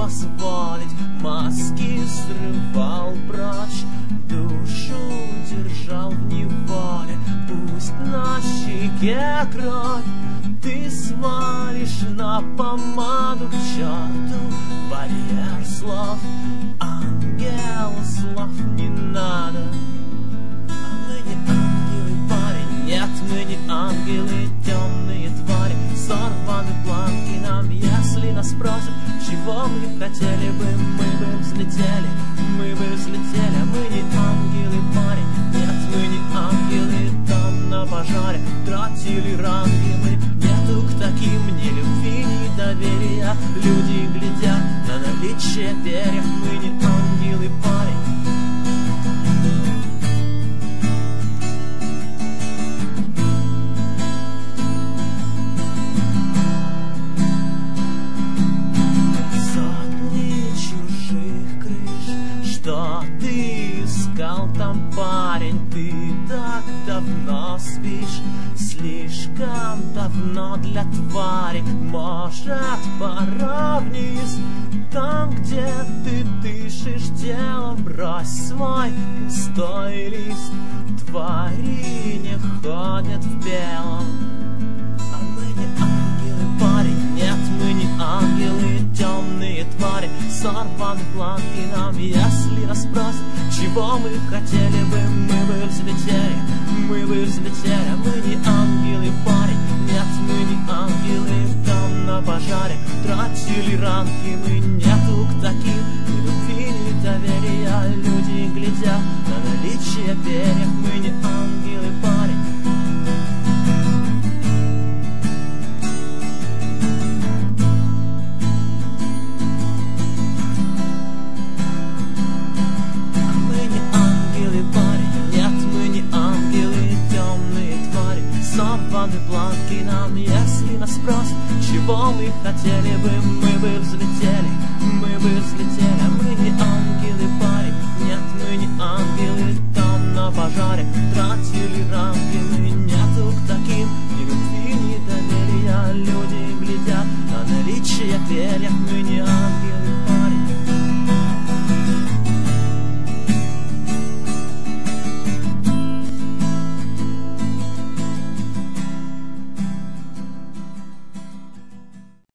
позволить, маски срывал прочь, душу держал в неволе. Пусть на щеке кровь ты свалишь на помаду, к черту барьер слов. Ангелу слов не надо. А мы не ангелы, парень, нет, мы не ангелы, темные твари. Сорваны планки нам, если нас спросят, чего мы хотели бы, мы бы взлетели, мы бы взлетели. А мы не ангелы, парень, нет, мы не ангелы, там на пожаре тратили ранги мы. Нету к таким ни любви, ни доверия. Люди глядят на наличие перьев, мы не ангелы, парень. Что ты искал там, парень? Ты так давно спишь, слишком давно для твари. Может, пора вниз, там, где ты дышишь телом. Брось свой пустой лист, твари не ходят в белом. А мы не ангелы, парень, нет, мы не ангелы, темные твари. Сорваны планки нам, если нас спросят, чего мы хотели бы, мы бы взлетели, мы бы взлетели. А мы не ангелы, парень, нет, мы не ангелы, там на пожаре тратили ранки мы. Нету к таким ни любви, ни доверия. Люди глядят на наличие перьев, мы не ангелы, парень. Сорваны планки нам, если нас спросят, чего мы хотели бы, мы бы взлетели, мы бы взлетели. А мы не ангелы, парень, нет, мы не ангелы, там на пожаре тратили ранги мы. Нету к таким ни любви, ни доверия. Люди глядят на наличие перьев, мы не ангелы.